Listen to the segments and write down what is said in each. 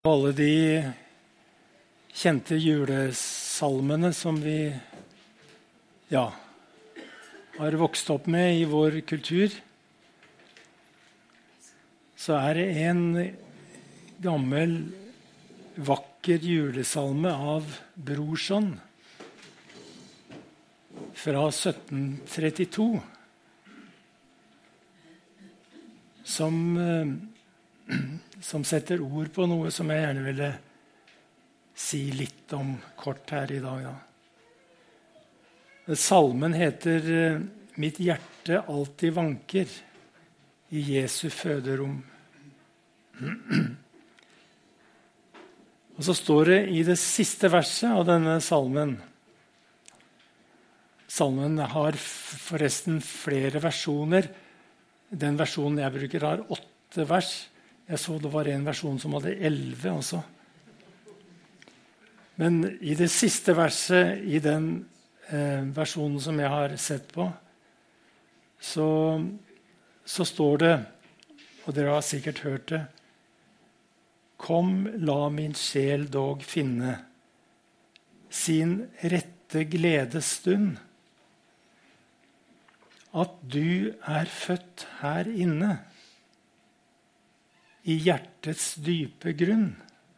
Alle de kjente julesalmene som vi har vokst opp med i vår kultur, så er det en gammel, vakker julesalme av Brorson fra 1732, som setter ord på noe som jeg gjerne ville si litt om kort her i dag. Salmen heter «Mitt hjerte alltid vanker i Jesu føderom». Og så står det i det siste verset av denne salmen. Salmen har forresten flere versjoner. Den versjonen jeg bruker har 8 vers. Jeg så det var en versjon som hadde 11 også. Men i det siste verset i den versjonen som jeg har sett på, så står det, og dere har sikkert hørt det: «Kom, la min sjel dog finne sin rette gledesstund, at du er født her inne, i hjertets dype grunn».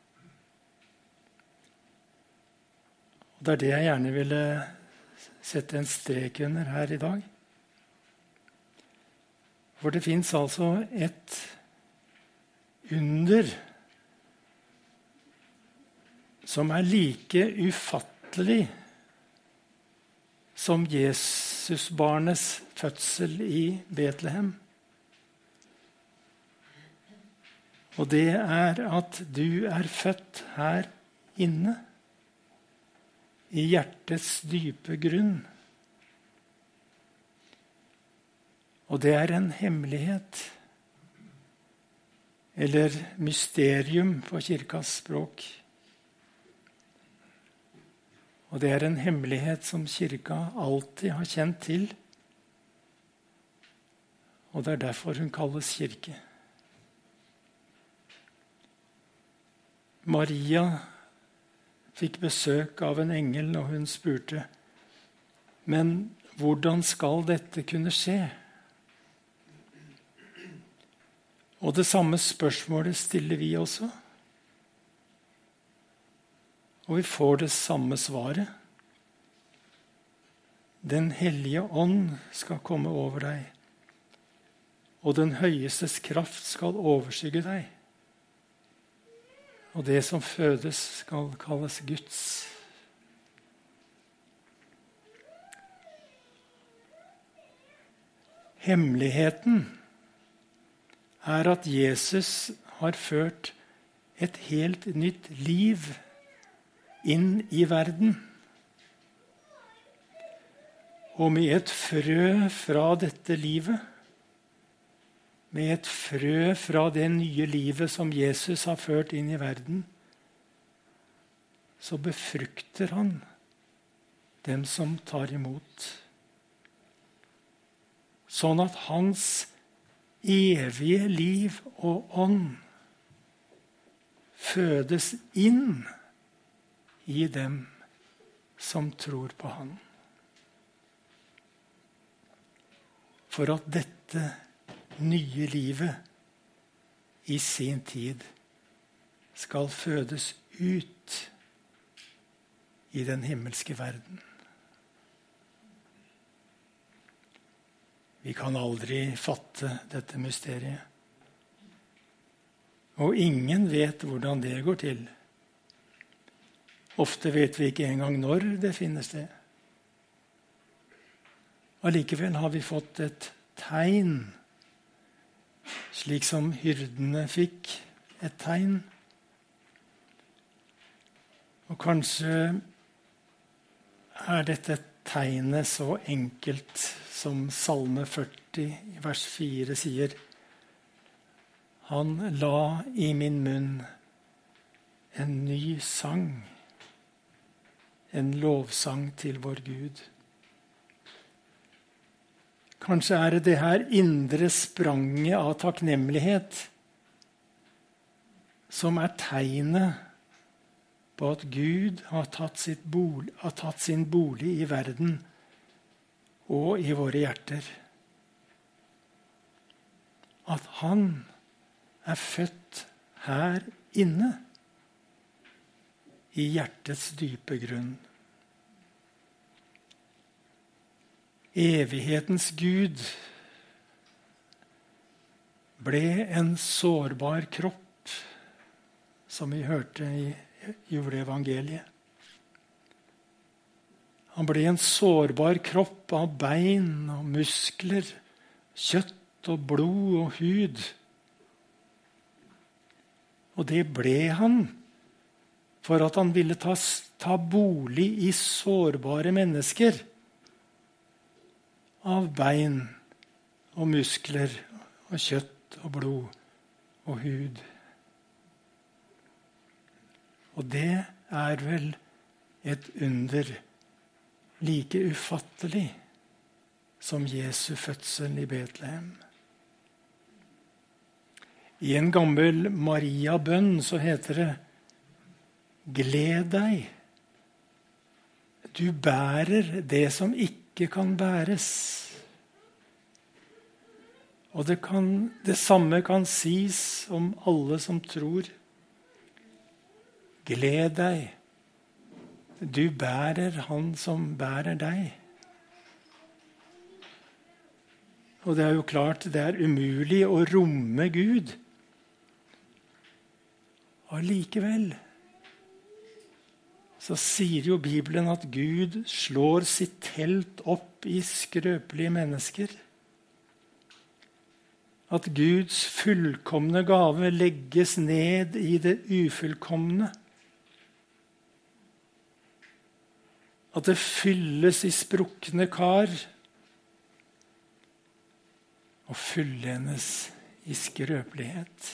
Og det er det jeg gjerne ville sette en strek under her i dag. For det finnes altså et under som er like ufattelig som Jesusbarnets fødsel i Betlehem. Og det er at du er født her inne, i hjertets dype grunn. Og det er en hemmelighet, eller mysterium på kirkas språk. Og det er en hemmelighet som kirka alltid har kjent til. Og det er derfor hun kalles kirke. Maria fikk besøk av en engel, og hun spurte: «Men hvordan skal dette kunne skje?» Og det samme spørsmålet stiller vi også. Og vi får det samme svaret. Den hellige ånd skal komme over deg, og den høyestes kraft skal overskygge deg. Og det som fødes skal kalles Guds. Hemmeligheten er at Jesus har ført et helt nytt liv inn i verden. Og med et frø fra dette livet, med et frø fra det nye livet som Jesus har ført inn i verden, så befrukter han dem som tar imot. Sånn at hans evige liv og ånd fødes inn i dem som tror på han. For at dette nye livet i sin tid skal fødes ut i den himmelske verden. Vi kan aldri fatte dette mysteriet. Og ingen vet hvordan det går til. Ofte vet vi ikke engang når det finner sted. Allikevel har vi fått et tegn, slik som hyrdene fikk et tegn. Og kanskje er dette tegnet så enkelt som Salme 40, vers 4 sier: «Han la i min munn en ny sang, en lovsang til vår Gud.» Kanskje er det her indre spranget av takknemlighet som er tegnet på at Gud har tatt sin bolig i verden og i våre hjerter. At han er født her inne, i hjertets dype grunn. Evighetens Gud ble en sårbar kropp, som vi hørte i juleevangeliet. Han ble en sårbar kropp av bein og muskler, kjøtt og blod og hud. Og det ble han for at han ville ta bolig i sårbare mennesker av bein og muskler og kjøtt og blod og hud. Og det er vel et under like ufattelig som Jesu fødsel i Betlehem. I en gammel Maria-bønn så heter det: Gled deg, du bærer det som ikke kan bæres. Og det samme kan sies om alle som tror. Gled deg, du bærer han som bærer deg. Og det er jo klart, det er umulig å romme Gud. Allikevel så sier jo Bibelen at Gud slår sitt telt opp i skrøpelige mennesker. At Guds fullkomne gave legges ned i det ufullkomne. At det fylles i sprukne kar og fullendes i skrøpelighet.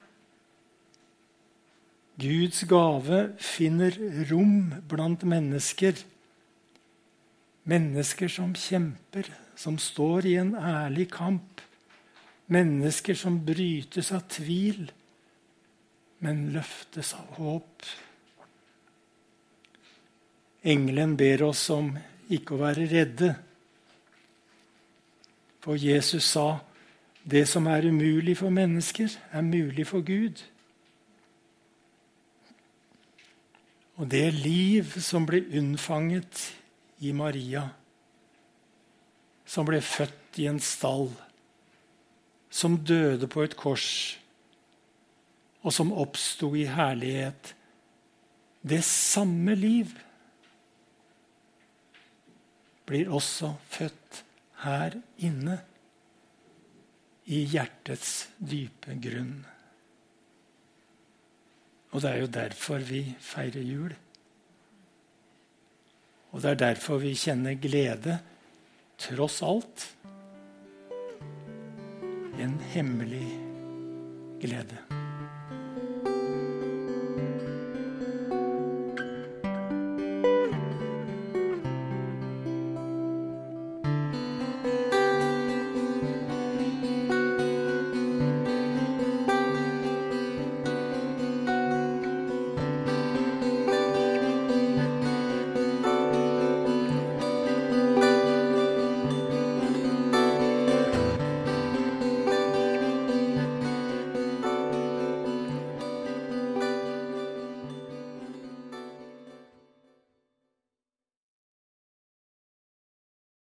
Guds gave finner rom blant mennesker. Mennesker som kjemper, som står i en ærlig kamp. Mennesker som brytes av tvil, men løftes av håp. Engelen ber oss om ikke å være redde. For Jesus sa, det som er umulig for mennesker, er mulig for Gud. Og det liv som ble unnfanget i Maria, som ble født i en stall, som døde på et kors, og som oppstod i herlighet, det samme liv blir også født her inne, i hjertets dype grunn. Og det er jo derfor vi feirer jul. Og det er derfor vi kjenner glede, tross alt. En hemmelig glede.